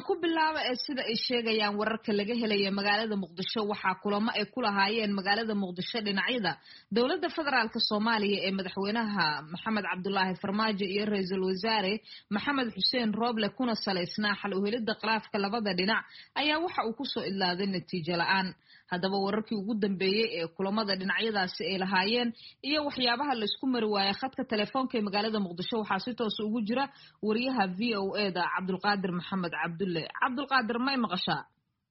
aan ku bilaabo sida ay sheegayaan wararka laga helaya magaalada Muqdisho waxa kulamo ay ku lahaayeen magaalada Muqdisho dhinacyada dawladda federaalka Soomaaliya ee madaxweynaha Maxamed Cabdullaahi Farmaajo iyo ra'iisul wasaare Maxamed Xuseen Rooble kuna saleysnaa xal u helidda khilaafka labada dhinac ayaa waxa uu ku soo idlaaday natiijo la'aan haddaba wararkii ugu dambeeyay ee kulamada dhinacyadaasi ay lahaayeen iyo waxyaabaha la isku mari waayay khadka telefoonka ee magaalada Muqdisho waxa si toos ugu jira wariyaha VOA da Cabdulqaadir Maxamed Cabdulqaadir may maqashaa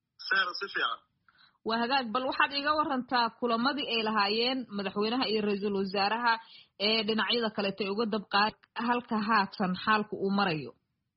waa hagaag bal waxaad iga warantaa kulamadii ay lahaayeen madaxweynaha iyo ra'iisul wasaaraha ee dhinacyada kale ay uga dabqaad halka haatan xaalku uu marayo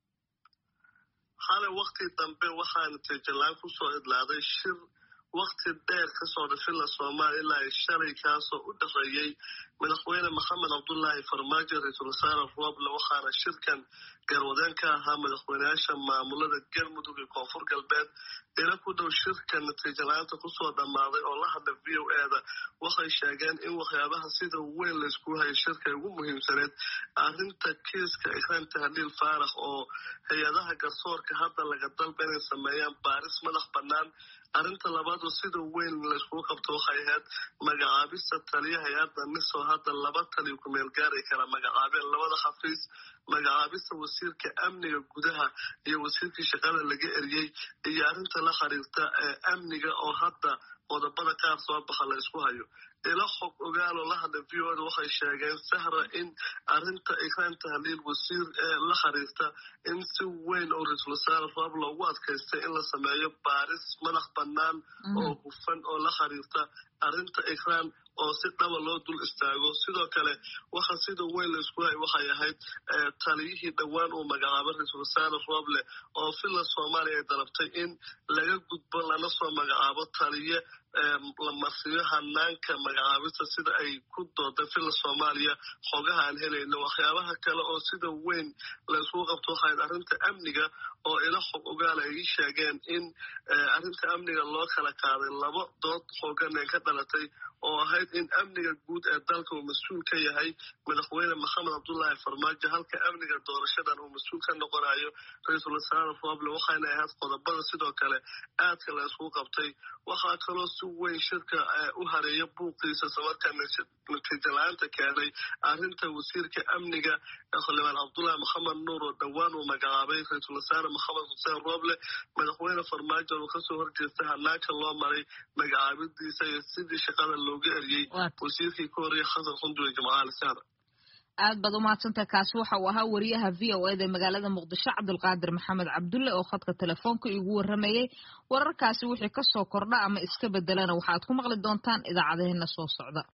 xalay waqti dambe waxaan natiijalaan ku soo idlaaday shir waqti dheer ka soo dhashay la Soomaaliya ilaa shalay kaasoo u dhaxeeyay madaxweyne Maxamed Cabdullaahi Farmaajo ra'iisul wasaare Rooble waxaana shirkan garwadeen ka ahaa madaxweynayaasha maamulada Galmudug iyo Koonfur Galbeed ila ku dhow shirkan natiijalaanta ku soo dhamaaday oo la hadlay VOA da waxay sheegeen in waxyaabaha sida weyn la isku hayo shirka ugu muhiimsaneed arrinta kiiska Ikraan Tahliil Faarax oo hay'adaha garsoorka hadda laga dalbay inay sameeyaan baaris madax bannaan arrinta labaad oo sida weyn la isku qabto waxay ahayd magacaabista taliyaha hay'adda NISO hadda laba taliyo ku meel gaar ay kala magacaabeen labada xafiis magacaabista wasiirka amniga gudaha iyo wasiirka shaqada laga eriyay iyo arrinta la xiriirta amniga oo hadda qodobada qaar soo baxa la isku hayo ila xog ogaal oo la hadlay VOA waxay sheegeen sahra in arrinta Ikraan Tahliil wasiir la xiriirta in si weyn oo ra'iisul wasaare Rooble loogu adkaystay in la sameeyo baaris madax bannaan oo hufan oo la xiriirta arrinta Ikraan oo si dhaba loo dul istaago sidoo kale waxa sida weyn la isku hay waxay ahayd taliyihii dhawaan uu magacaabay ra'iisul wasaare Rooble oo filla Soomaaliya ay dalabtay in laga gudbo lana soo magacaabo taliye la marsiyo hanaanka magacaabista sida ay ku dooday filla Soomaaliya xogaha aan helayno waxyaabaha kale oo sida weyn la isku qabto waxay arrinta amniga oo ila xog ogaal ay sheegeen in arrinta amniga loo kala qaaday laba dood xogan ee ka dhalatay oo ahayd in amniga guud ee dalka uu mas'uul ka yahay madaxweyne Maxamed Cabdullaahi Farmaajo halka amniga doorashadan uu mas'uul ka noqonayo ra'iisul wasaare Rooble waxayna ahayd qodobada sidoo kale aadka la isku qabtay waxaa kaloo si weyn shirka u hareeya buuqiisa sabarkan natiijalaanta keenay arrinta wasiirka amniga xildhibaan Cabdullaahi Maxamed Nuur oo dhawaan uu magacaabay ra'iisul wasaare Maxamed Xuseen Rooble madaxweyne Farmaajo oo kasoo horjeestay hanaanka loo maray magacaabidiisa iyo sidii shaqada looga eriyay wasiirkii Kooriya Xasan Xunduwe Jimcaale Saar aad baad u mahadsantahay kaasi waxa uu ahaa wariyaha VOA da magaalada Muqdisho Cabdulqaadir Maxamed Cabdulle oo khadka telefoonka igu waramayay wararkaasi wixii ka soo kordha ama iska bedelana waxaad ku maqli doontaan idaacadaheena soo socda